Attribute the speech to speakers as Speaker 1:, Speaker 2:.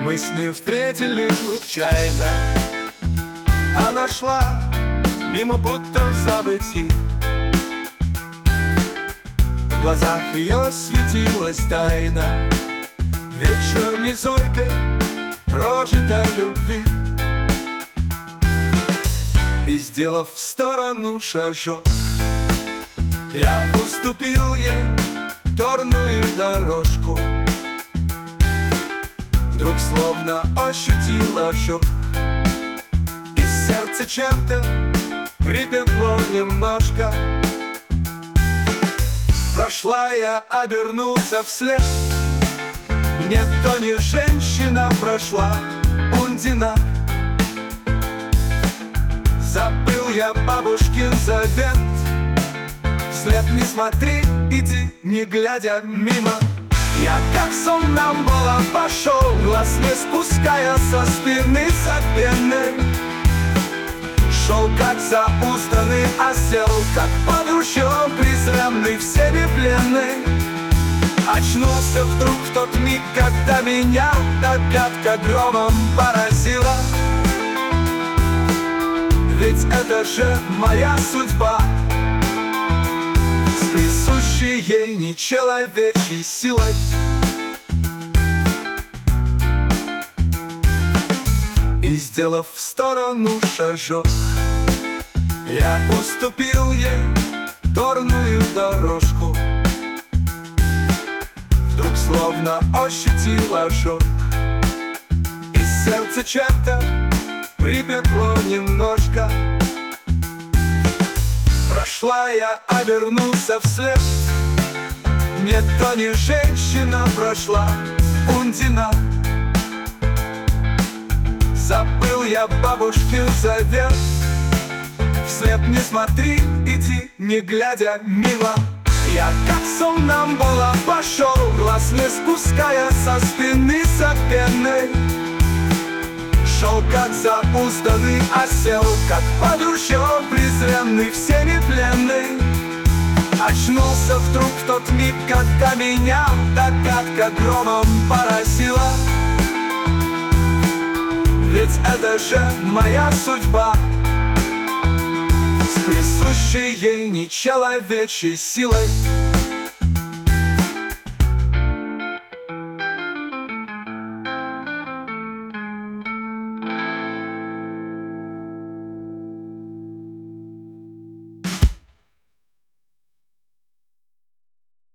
Speaker 1: Мы с ней встретили случайно. Она шла мимо, будто в забытии. В глазах ее светилась тайна вечерней зорькой прожитой любви. И, сделав в сторону шажок, я уступил ей торную дорожку. Вдруг словно ощутил ожог, и сердце чем-то припекло немножко. Прошла я, обернулся вслед. Нет, то не женщина прошла, Ундина. Забыл я бабушкин завет: вслед не смотри, иди, не глядя мимо. Я как сомнамбула пошел, глаз не спуская со спины сопенной. Шел как заузданный осел, как под ручьем презренный, в себе пленный. Очнулся вдруг в тот миг, когда меня догадка громом поразила. Ведь это же моя судьба, с присущей ей нечеловечьей силой. И, сделав в сторону шажок, я уступил ей торную дорожку. Вдруг словно ощутил ожог, и сердце чем-то припекло немножко. Прошла я, обернулся вслед. Нет, то не женщина прошла, Ундина. Забыл я бабушкин завет: вслед не смотри, иди, не глядя мимо. Я как сомнамбула пошел, глаз не спуская со спины сопенной. Шел как заузданный осел, как под ручьем презренный, всеми пленный. Очнулся вдруг в тот миг, когда меня догадка громом поразила. Ведь это же моя судьба, с присущей ей нечеловечьей силой.